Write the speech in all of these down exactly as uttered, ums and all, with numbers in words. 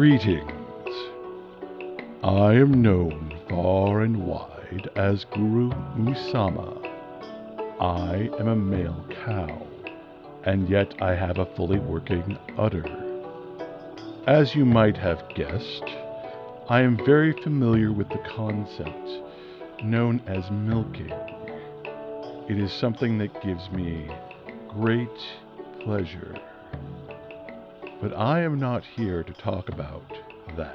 Greetings. I am known far and wide as Guru Musama. I am a male cow, and yet I have a fully working udder. As you might have guessed, I am very familiar with the concept known as milking. It is something that gives me great pleasure. But I am not here to talk about that.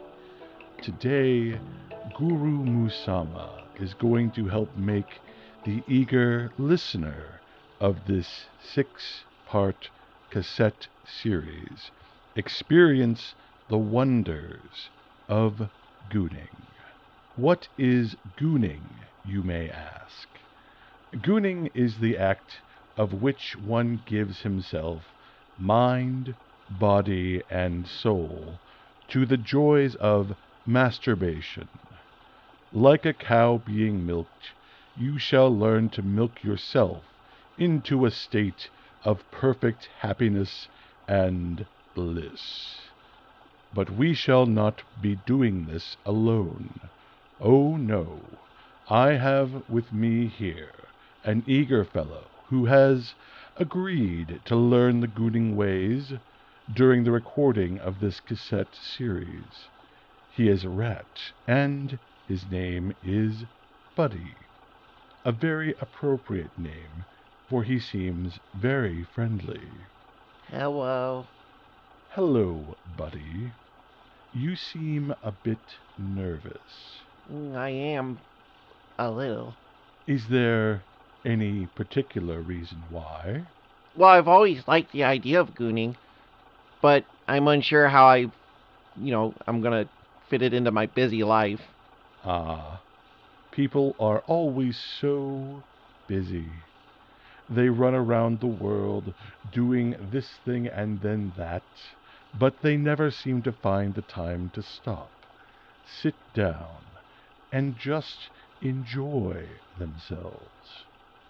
Today, Guru Musama is going to help make the eager listener of this six-part cassette series experience the wonders of gooning. What is gooning, you may ask? Gooning is the act of which one gives himself mind, body, and soul to the joys of masturbation. Like a cow being milked, you shall learn to milk yourself into a state of perfect happiness and bliss. But we shall not be doing this alone. Oh no, I have with me here an eager fellow who has agreed to learn the gooning ways during the recording of this cassette series. He is a rat, and his name is Buddy. A very appropriate name, for he seems very friendly. Hello. Hello, Buddy. You seem a bit nervous. Mm, I am a little. Is there any particular reason why? Well, I've always liked the idea of gooning, but I'm unsure how I, you know, I'm gonna fit it into my busy life. Ah, people are always so busy. They run around the world doing this thing and then that, but they never seem to find the time to stop, sit down, and just enjoy themselves.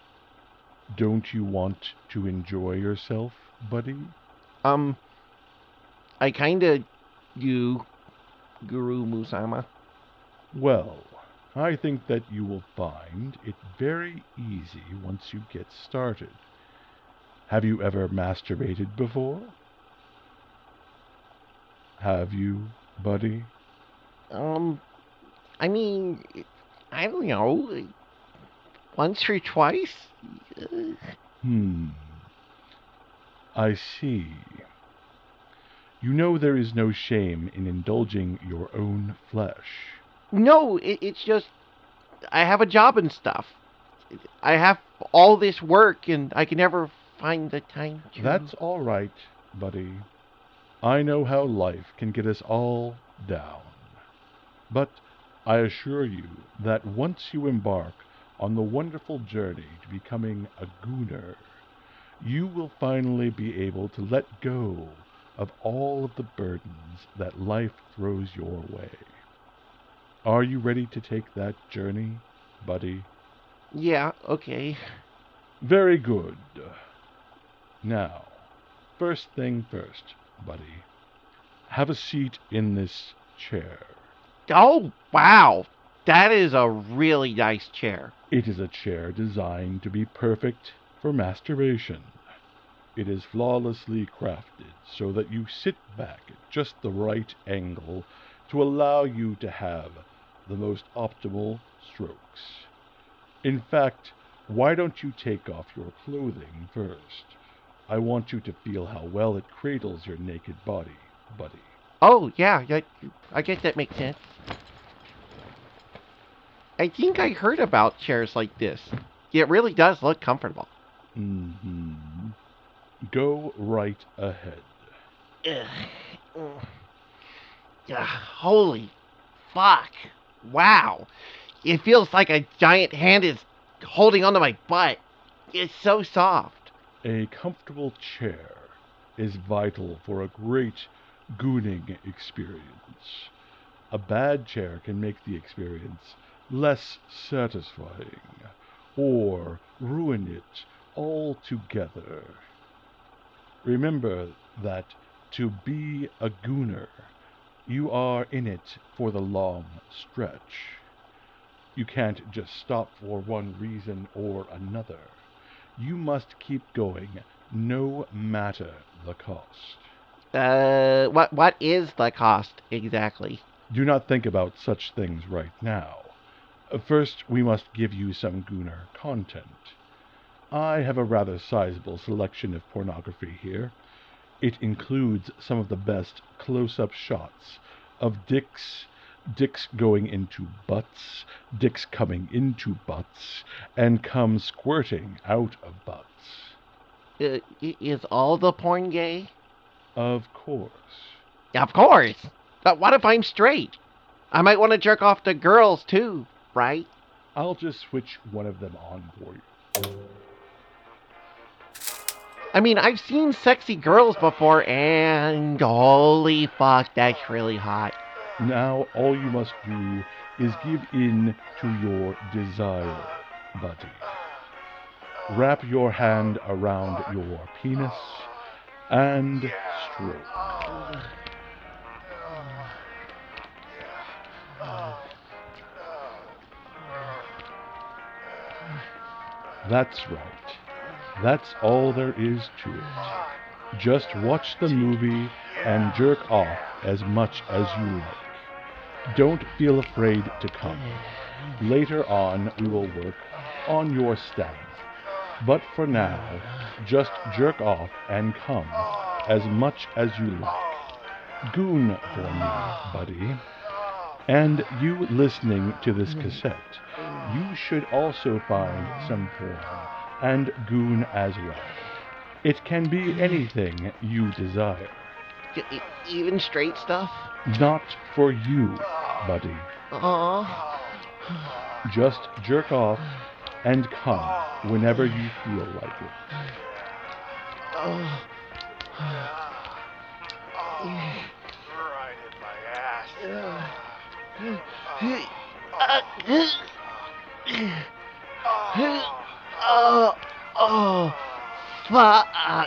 Don't you want to enjoy yourself, Buddy? Um, I kinda do, Guru Musama. Well, I think that you will find it very easy once you get started. Have you ever masturbated before? Have you, Buddy? Um, I mean, I don't know, once or twice. Uh, Hmm, I see. You know there is no shame in indulging your own flesh. No, it, it's just I have a job and stuff. I have all this work, and I can never find the time to. That's all right, Buddy. I know how life can get us all down. But I assure you that once you embark on the wonderful journey to becoming a gooner, you will finally be able to let go of all of the burdens that life throws your way. Are you ready to take that journey, Buddy? Yeah, okay. Very good. Now, first thing first, Buddy. Have a seat in this chair. Oh, wow. That is a really nice chair. It is a chair designed to be perfect for masturbation. It is flawlessly crafted so that you sit back at just the right angle to allow you to have the most optimal strokes. In fact, why don't you take off your clothing first? I want you to feel how well it cradles your naked body, Buddy. Oh, yeah, yeah, I guess that makes sense. I think I heard about chairs like this. It really does look comfortable. Mm-hmm. Go right ahead. Ugh. Mm. Ugh, holy fuck. Wow. It feels like a giant hand is holding onto my butt. It's so soft. A comfortable chair is vital for a great gooning experience. A bad chair can make the experience less satisfying or ruin it altogether. Remember that to be a gooner You are in it for the long stretch. You can't just stop for one reason or another. You must keep going, no matter the cost. Uh, what what is the cost exactly? Do not think about such things right now. First, we must give you some Gooner content. I have a rather sizable selection of pornography here. It includes some of the best close-up shots of dicks, dicks going into butts, dicks coming into butts, and cum squirting out of butts. Uh, is all the porn gay? Of course. Of course. But what if I'm straight? I might want to jerk off to girls too, right? I'll just switch one of them on for you. I mean, I've seen sexy girls before, and holy fuck, that's really hot. Now all you must do is give in to your desire, buddy. Wrap your hand around your penis and stroke. That's right. That's all there is to it. Just watch the movie and jerk off as much as you like. Don't feel afraid to come. Later on, we will work on your stance. But for now, just jerk off and come as much as you like. Goon for me, buddy. And you listening to this cassette, you should also find some porn and goon as well. It can be anything you desire. E- even straight stuff? Not for you, buddy. Aww. Just jerk off and come whenever you feel like it. Oh. Right in my ass. Oh, oh, fuck.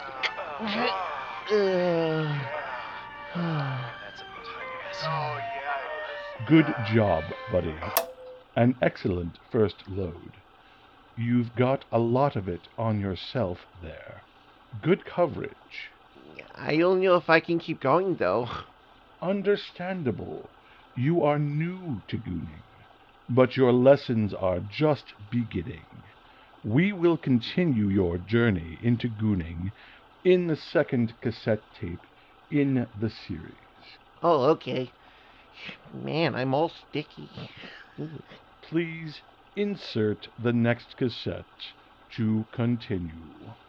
That's a tight ass. Oh, yeah. Good job, buddy. An excellent first load. You've got a lot of it on yourself there. Good coverage. I don't know if I can keep going, though. Understandable. You are new to gooning, but your lessons are just beginning. We will continue your journey into gooning in the second cassette tape in the series. Oh, okay. Man, I'm all sticky. Please insert the next cassette to continue.